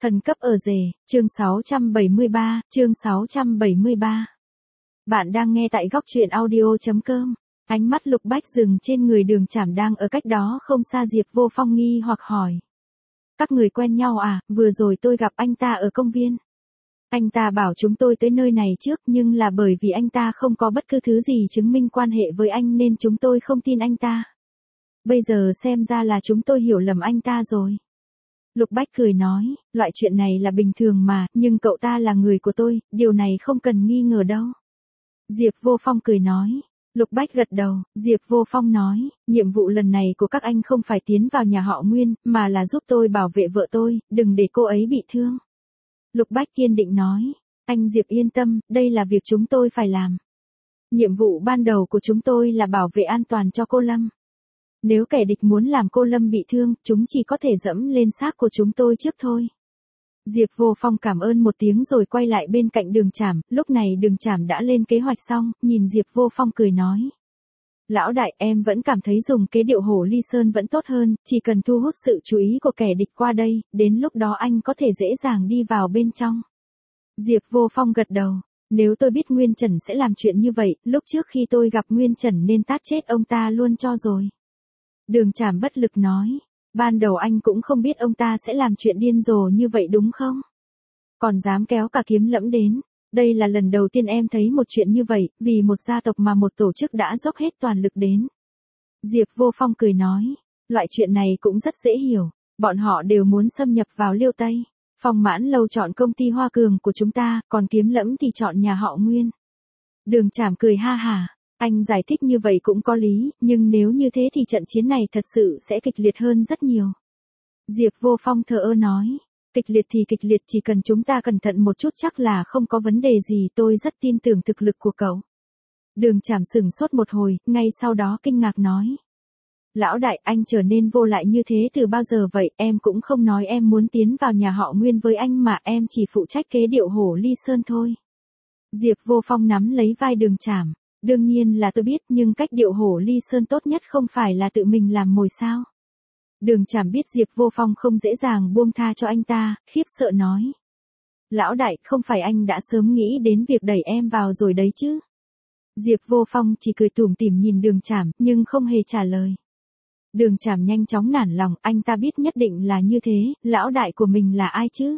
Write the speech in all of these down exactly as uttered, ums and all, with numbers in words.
Thần cấp ở rể, chương sáu trăm bảy mươi ba, chương sáu trăm bảy mươi ba. Bạn đang nghe tại góc truyện audio.com. Ánh mắt Lục Bách dừng trên người Đường Trảm đang ở cách đó không xa. Diệp Vô Phong nghi hoặc hỏi. Các người quen nhau à, vừa rồi tôi gặp anh ta ở công viên. Anh ta bảo chúng tôi tới nơi này trước nhưng là bởi vì anh ta không có bất cứ thứ gì chứng minh quan hệ với anh nên chúng tôi không tin anh ta. Bây giờ xem ra là chúng tôi hiểu lầm anh ta rồi. Lục Bách cười nói, loại chuyện này là bình thường mà, nhưng cậu ta là người của tôi, điều này không cần nghi ngờ đâu. Diệp Vô Phong cười nói. Lục Bách gật đầu, Diệp Vô Phong nói, nhiệm vụ lần này của các anh không phải tiến vào nhà họ Nguyên, mà là giúp tôi bảo vệ vợ tôi, đừng để cô ấy bị thương. Lục Bách kiên định nói, anh Diệp yên tâm, đây là việc chúng tôi phải làm. Nhiệm vụ ban đầu của chúng tôi là bảo vệ an toàn cho cô Lâm. Nếu kẻ địch muốn làm cô Lâm bị thương, chúng chỉ có thể dẫm lên xác của chúng tôi trước thôi. Diệp Vô Phong cảm ơn một tiếng rồi quay lại bên cạnh Đường Trảm, lúc này Đường Trảm đã lên kế hoạch xong, nhìn Diệp Vô Phong cười nói. Lão đại, em vẫn cảm thấy dùng kế điệu hổ ly sơn vẫn tốt hơn, chỉ cần thu hút sự chú ý của kẻ địch qua đây, đến lúc đó anh có thể dễ dàng đi vào bên trong. Diệp Vô Phong gật đầu. Nếu tôi biết Nguyên Trần sẽ làm chuyện như vậy, lúc trước khi tôi gặp Nguyên Trần nên tát chết ông ta luôn cho rồi. Đường Trảm bất lực nói, ban đầu anh cũng không biết ông ta sẽ làm chuyện điên rồ như vậy đúng không? Còn dám kéo cả Kiếm Lẫm đến, đây là lần đầu tiên em thấy một chuyện như vậy, vì một gia tộc mà một tổ chức đã dốc hết toàn lực đến. Diệp Vô Phong cười nói, loại chuyện này cũng rất dễ hiểu, bọn họ đều muốn xâm nhập vào Liêu Tây. Phong Mãn Lâu chọn công ty Hoa Cường của chúng ta, còn Kiếm Lẫm thì chọn nhà họ Nguyên. Đường Trảm cười ha hả. Anh giải thích như vậy cũng có lý, nhưng nếu như thế thì trận chiến này thật sự sẽ kịch liệt hơn rất nhiều. Diệp Vô Phong thờ ơ nói, kịch liệt thì kịch liệt, chỉ cần chúng ta cẩn thận một chút chắc là không có vấn đề gì, tôi rất tin tưởng thực lực của cậu. Đường Trảm sửng sốt một hồi, ngay sau đó kinh ngạc nói. Lão đại, anh trở nên vô lại như thế từ bao giờ vậy, em cũng không nói em muốn tiến vào nhà họ Nguyên với anh mà em chỉ phụ trách kế điệu hổ ly sơn thôi. Diệp Vô Phong nắm lấy vai Đường Trảm. Đương nhiên là tôi biết, nhưng cách điệu hổ ly sơn tốt nhất không phải là tự mình làm mồi sao. Đường Trảm biết Diệp Vô Phong không dễ dàng buông tha cho anh ta, khiếp sợ nói. Lão đại, không phải anh đã sớm nghĩ đến việc đẩy em vào rồi đấy chứ. Diệp Vô Phong chỉ cười tủm tỉm nhìn Đường Trảm, nhưng không hề trả lời. Đường Trảm nhanh chóng nản lòng, anh ta biết nhất định là như thế, lão đại của mình là ai chứ?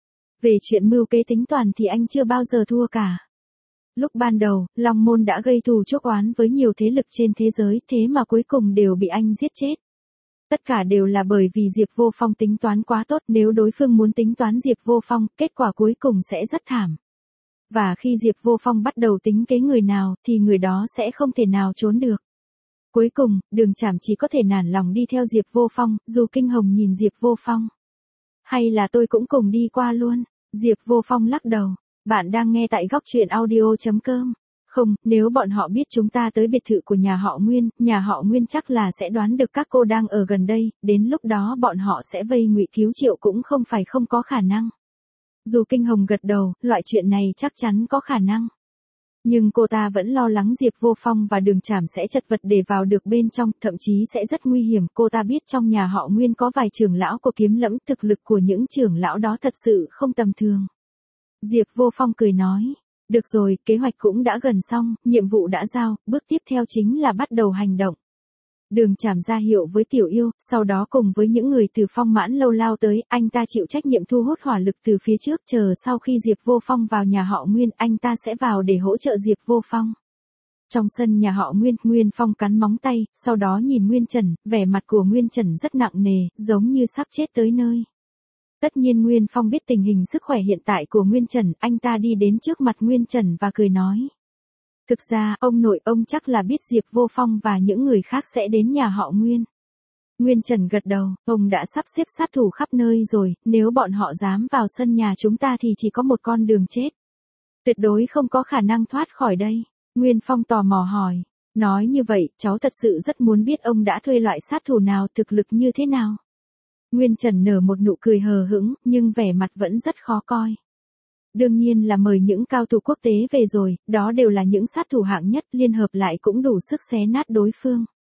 Về chuyện mưu kế tính toàn thì anh chưa bao giờ thua cả. Lúc ban đầu, Long Môn đã gây thù chuốc oán với nhiều thế lực trên thế giới, thế mà cuối cùng đều bị anh giết chết. Tất cả đều là bởi vì Diệp Vô Phong tính toán quá tốt, nếu đối phương muốn tính toán Diệp Vô Phong, kết quả cuối cùng sẽ rất thảm. Và khi Diệp Vô Phong bắt đầu tính kế người nào, thì người đó sẽ không thể nào trốn được. Cuối cùng, Đường Trảm chỉ có thể nản lòng đi theo Diệp Vô Phong, dù Kinh Hồng nhìn Diệp Vô Phong. Hay là tôi cũng cùng đi qua luôn? Diệp Vô Phong lắc đầu. Bạn đang nghe tại góc truyện audio.com. Không, nếu bọn họ biết chúng ta tới biệt thự của nhà họ Nguyên, nhà họ Nguyên chắc là sẽ đoán được các cô đang ở gần đây, đến lúc đó bọn họ sẽ vây ngụy cứu Triệu cũng không phải không có khả năng. Dù Kinh Hồng gật đầu, loại chuyện này chắc chắn có khả năng. Nhưng cô ta vẫn lo lắng Diệp Vô Phong và Đường Trảm sẽ chật vật để vào được bên trong, thậm chí sẽ rất nguy hiểm. Cô ta biết trong nhà họ Nguyên có vài trưởng lão của Kiếm Lẫm, thực lực của những trưởng lão đó thật sự không tầm thường. Diệp Vô Phong cười nói, được rồi, kế hoạch cũng đã gần xong, nhiệm vụ đã giao, bước tiếp theo chính là bắt đầu hành động. Đường Trảm ra hiệu với Tiểu Yêu, sau đó cùng với những người từ Phong Mãn Lâu lao tới, anh ta chịu trách nhiệm thu hút hỏa lực từ phía trước, chờ sau khi Diệp Vô Phong vào nhà họ Nguyên, anh ta sẽ vào để hỗ trợ Diệp Vô Phong. Trong sân nhà họ Nguyên, Nguyên Phong cắn móng tay, sau đó nhìn Nguyên Trần, vẻ mặt của Nguyên Trần rất nặng nề, giống như sắp chết tới nơi. Tất nhiên Nguyên Phong biết tình hình sức khỏe hiện tại của Nguyên Trần, anh ta đi đến trước mặt Nguyên Trần và cười nói. Thực ra, ông nội ông chắc là biết Diệp Vô Phong và những người khác sẽ đến nhà họ Nguyên. Nguyên Trần gật đầu, ông đã sắp xếp sát thủ khắp nơi rồi, nếu bọn họ dám vào sân nhà chúng ta thì chỉ có một con đường chết. Tuyệt đối không có khả năng thoát khỏi đây. Nguyên Phong tò mò hỏi. Nói như vậy, cháu thật sự rất muốn biết ông đã thuê loại sát thủ nào, thực lực như thế nào. Nguyên Trần nở một nụ cười hờ hững, nhưng vẻ mặt vẫn rất khó coi. Đương nhiên là mời những cao thủ quốc tế về rồi, đó đều là những sát thủ hạng nhất, liên hợp lại cũng đủ sức xé nát đối phương.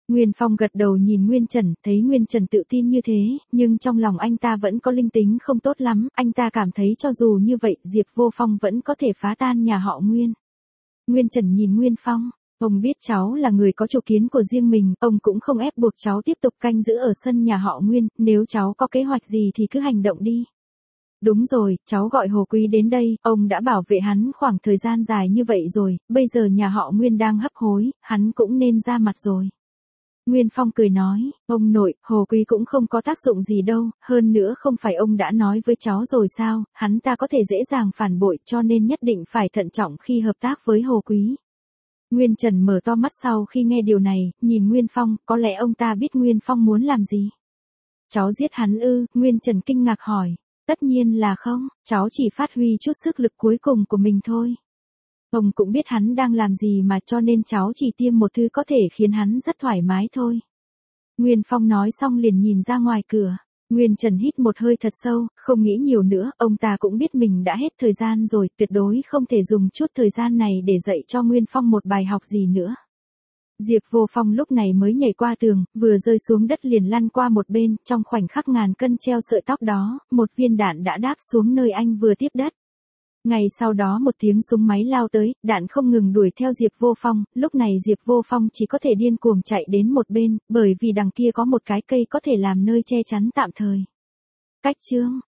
Nguyên Phong gật đầu nhìn Nguyên Trần, thấy Nguyên Trần tự tin như thế, nhưng trong lòng anh ta vẫn có linh tính không tốt lắm, anh ta cảm thấy cho dù như vậy, Diệp Vô Phong vẫn có thể phá tan nhà họ Nguyên. Nguyên Trần nhìn Nguyên Phong, ông biết cháu là người có chủ kiến của riêng mình, ông cũng không ép buộc cháu tiếp tục canh giữ ở sân nhà họ Nguyên, nếu cháu có kế hoạch gì thì cứ hành động đi. Đúng rồi, cháu gọi Hồ Quý đến đây, ông đã bảo vệ hắn khoảng thời gian dài như vậy rồi, bây giờ nhà họ Nguyên đang hấp hối, hắn cũng nên ra mặt rồi. Nguyên Phong cười nói, ông nội, Hồ Quý cũng không có tác dụng gì đâu, hơn nữa không phải ông đã nói với cháu rồi sao, hắn ta có thể dễ dàng phản bội cho nên nhất định phải thận trọng khi hợp tác với Hồ Quý. Nguyên Trần mở to mắt sau khi nghe điều này, nhìn Nguyên Phong, có lẽ ông ta biết Nguyên Phong muốn làm gì. Cháu giết hắn ư, Nguyên Trần kinh ngạc hỏi, tất nhiên là không, cháu chỉ phát huy chút sức lực cuối cùng của mình thôi. Ông cũng biết hắn đang làm gì mà cho nên cháu chỉ tiêm một thứ có thể khiến hắn rất thoải mái thôi. Nguyên Phong nói xong liền nhìn ra ngoài cửa. Nguyên Trần hít một hơi thật sâu, không nghĩ nhiều nữa, ông ta cũng biết mình đã hết thời gian rồi, tuyệt đối không thể dùng chút thời gian này để dạy cho Nguyên Phong một bài học gì nữa. Diệp Vô Phong lúc này mới nhảy qua tường, vừa rơi xuống đất liền lăn qua một bên, trong khoảnh khắc ngàn cân treo sợi tóc đó, một viên đạn đã đáp xuống nơi anh vừa tiếp đất. Ngày sau đó một tiếng súng máy lao tới, đạn không ngừng đuổi theo Diệp Vô Phong, lúc này Diệp Vô Phong chỉ có thể điên cuồng chạy đến một bên, bởi vì đằng kia có một cái cây có thể làm nơi che chắn tạm thời. Cách chương